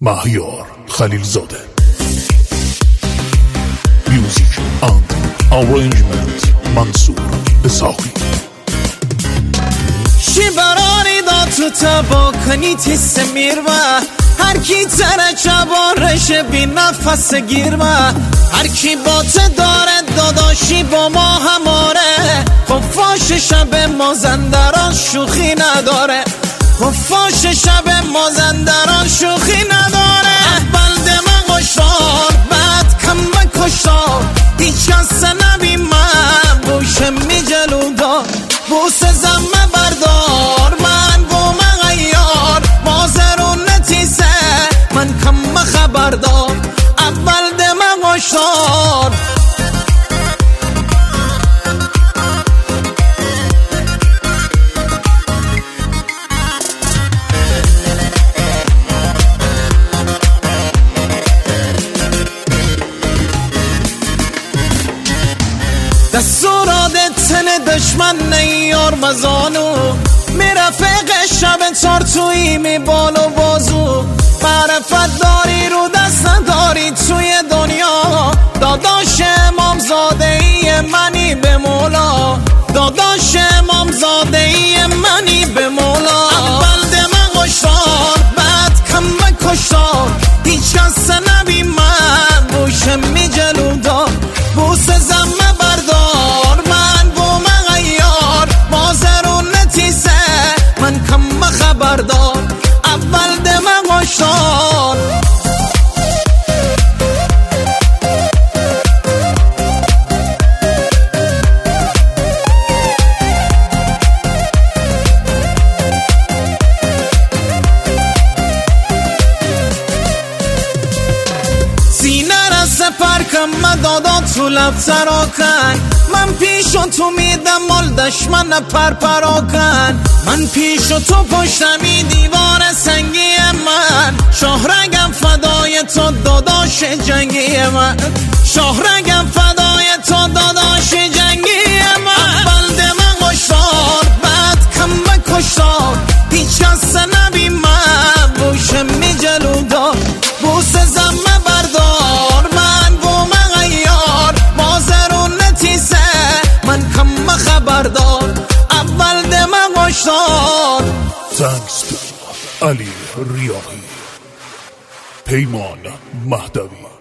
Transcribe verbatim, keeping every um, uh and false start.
مهیار خلیلزاده. میوزیک اند آرنجمنت منصور اسحاقی. شی براری دا تو تبا کنی تیس میر و هر کی تره چبارش بی نفس گیر و هر کی بات داره داداشی با ما هماره. خفاش شب مازندران شوخی نداره، خفاش شب مازندران شوخی نداره. اول دم قشار بعد کم کشار هیچ کس نبی من بوشه می جلودا بوسه زمه بردار من بوم غیار مازرون تیسه من کم خبردار. اول دم قشار دستورات تن دشمن نیار مزانو میرفق شب تارتویی می بال و بازو. معرفت داری رو دست نداری توی دنیا. داداش امامزاده ای منی به مولا، داداش امامزاده ای منی به مولا. اول دم قشار بعد کم کشار هیچ کس نبی من بوشه می جلودا بوسه زمه بردار من بوم غیار مازرون تیسه من کم خبردار. اول دم قشار سپر کم مدادا تو لب تراکن من پیشو تو میدم مال دشمن پرپراکن. من پیشو تو پشتمی دیوار سنگی من شاهرگم فدای تو داداش جنگی من. شاهرگم فدای تو داداش جنگی من. اول دم قشار بعد کم کشار هیچ کس نبی من بوشه می جلودا بوسه زمه بردار من بوم غیار مازرون تیسه من کم خبردار. اول دم قشار. Thanks to علی ریاحی، پیمان مهدوی.